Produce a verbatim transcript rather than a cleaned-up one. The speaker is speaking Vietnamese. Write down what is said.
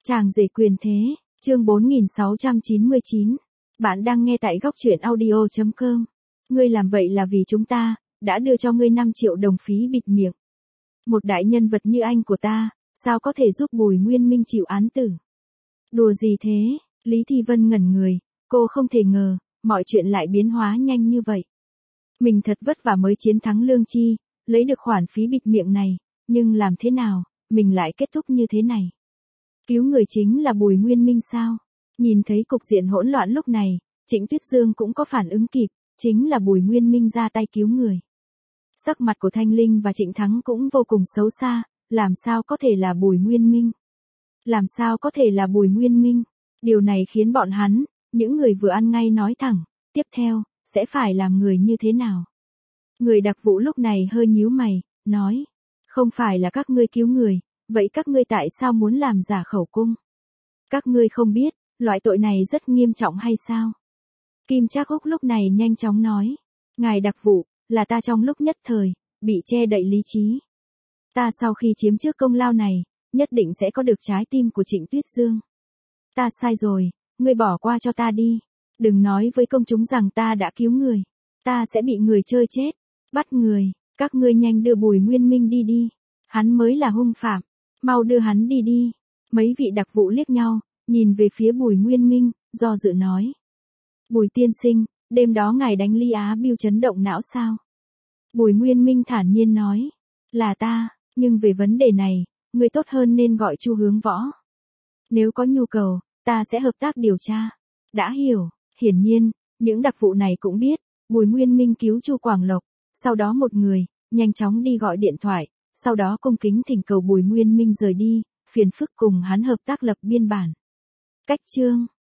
Chàng rể quyền thế, chương bốn nghìn sáu trăm chín mươi chín. Bạn đang nghe tại góc truyện audio chấm com. Ngươi làm vậy là vì chúng ta, đã đưa cho ngươi năm triệu đồng phí bịt miệng. Một đại nhân vật như anh của ta, sao có thể giúp Bùi Nguyên Minh chịu án tử? Đùa gì thế? Lý Thi Vân ngẩn người, cô không thể ngờ, mọi chuyện lại biến hóa nhanh như vậy. Mình thật vất vả mới chiến thắng Lương Chi, lấy được khoản phí bịt miệng này, nhưng làm thế nào, mình lại kết thúc như thế này? Cứu người chính là Bùi Nguyên Minh sao? Nhìn thấy cục diện hỗn loạn lúc này, Trịnh Tuyết Dương cũng có phản ứng kịp, chính là Bùi Nguyên Minh ra tay cứu người. Sắc mặt của Thanh Linh và Trịnh Thắng cũng vô cùng xấu xa, làm sao có thể là Bùi Nguyên Minh? Làm sao có thể là Bùi Nguyên Minh? Điều này khiến bọn hắn, những người vừa ăn ngay nói thẳng, tiếp theo, sẽ phải làm người như thế nào? Người đặc vụ lúc này hơi nhíu mày, nói, không phải là các ngươi cứu người, vậy các ngươi tại sao muốn làm giả khẩu cung? Các ngươi không biết, loại tội này rất nghiêm trọng hay sao? Kim Trác Úc lúc này nhanh chóng nói, ngài đặc vụ, là ta trong lúc nhất thời, bị che đậy lý trí. Ta sau khi chiếm trước công lao này, nhất định sẽ có được trái tim của Trịnh Tuyết Dương. Ta sai rồi, ngươi bỏ qua cho ta đi. Đừng nói với công chúng rằng ta đã cứu người. Ta sẽ bị người chơi chết. Bắt người, các ngươi nhanh đưa Bùi Nguyên Minh đi đi. Hắn mới là hung phạm. Mau đưa hắn đi đi. Mấy vị đặc vụ liếc nhau, nhìn về phía Bùi Nguyên Minh, do dự nói. Bùi tiên sinh, đêm đó ngài đánh Ly Á Biêu chấn động não sao? Bùi Nguyên Minh thản nhiên nói. Là ta, nhưng về vấn đề này, người tốt hơn nên gọi Chu Hướng Võ. Nếu có nhu cầu, ta sẽ hợp tác điều tra. Đã hiểu, hiển nhiên, những đặc vụ này cũng biết, Bùi Nguyên Minh cứu Chu Quảng Lộc, sau đó một người, nhanh chóng đi gọi điện thoại, sau đó cung kính thỉnh cầu Bùi Nguyên Minh rời đi, phiền phức cùng hắn hợp tác lập biên bản. Cách chương